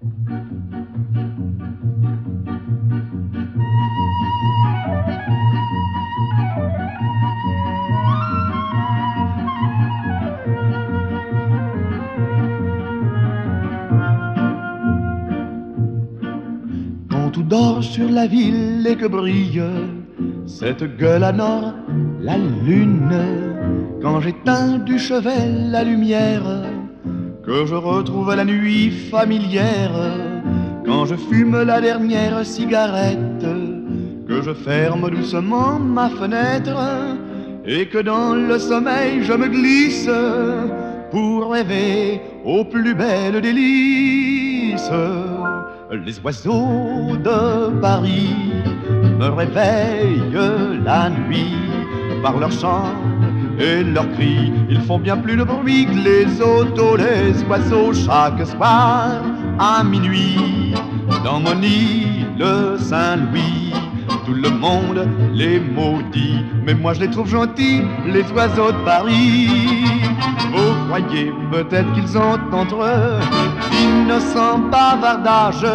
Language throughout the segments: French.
Quand tout dort sur la ville et que brille cette gueule à nord, la lune, quand j'éteins du chevet la lumière, que je retrouve la nuit familière, quand je fume la dernière cigarette, que je ferme doucement ma fenêtre, et que dans le sommeil je me glisse pour rêver aux plus belles délices. Les oiseaux de Paris me réveillent la nuit par leur chant et leurs cris. Ils font bien plus de bruit que les autos, les oiseaux. Chaque soir à minuit, dans mon île Saint-Louis, tout le monde les maudit, mais moi je les trouve gentils, les oiseaux de Paris. Vous croyez peut-être qu'ils ont entre eux d'innocents bavardages.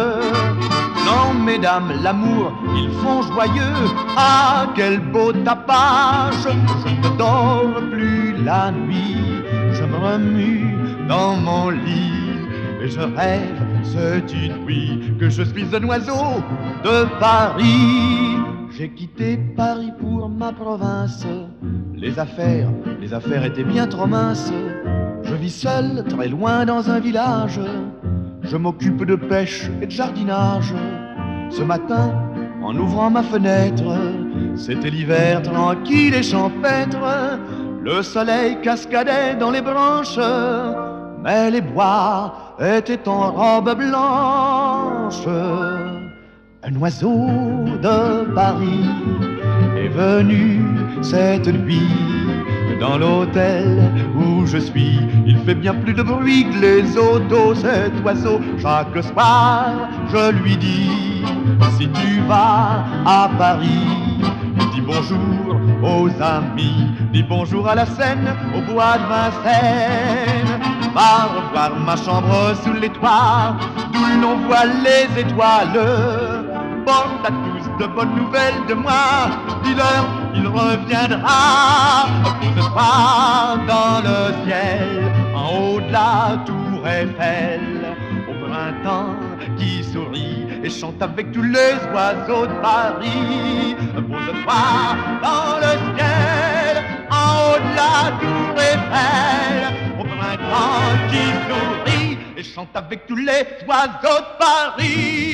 Non, mesdames, l'amour, ils font joyeux. Ah, quel beau tapage! Je ne dors plus la nuit, je me remue dans mon lit et je rêve cette nuit que je suis un oiseau de Paris. J'ai quitté Paris pour ma province. Les affaires étaient bien trop minces. Je vis seul, très loin dans un village. Je m'occupe de pêche et de jardinage. Ce matin, en ouvrant ma fenêtre, c'était l'hiver tranquille et champêtre. Le soleil cascadait dans les branches, mais les bois étaient en robe blanche. Un oiseau de Paris est venu cette nuit dans l'hôtel où je suis. Il fait bien plus de bruit que les autos, cet oiseau. Chaque soir, je lui dis, si tu vas à Paris, dis bonjour aux amis, dis bonjour à la Seine, au bois de Vincennes. Va revoir ma chambre sous les toits, d'où l'on voit les étoiles. Porte à tous de bonnes nouvelles de moi, dis-leur, il reviendra. Pose-toi dans le ciel, en haut de la tour Eiffel, au printemps qui sourit et chante avec tous les oiseaux de Paris. Pose-toi dans le ciel, en haut de la tour Eiffel, au printemps qui sourit et chante avec tous les oiseaux de Paris.